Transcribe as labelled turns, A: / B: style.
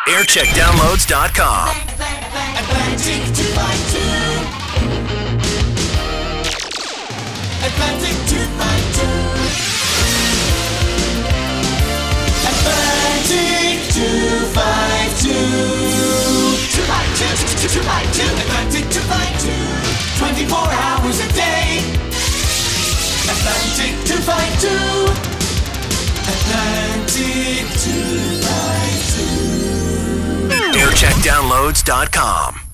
A: Aircheckdownloads.com.
B: Atlantic 252. Atlantic 252. Atlantic 252. 252. Atlantic 252. 24 hours a day. Atlantic 252. Atlantic 252.
A: Aircheckdownloads.com.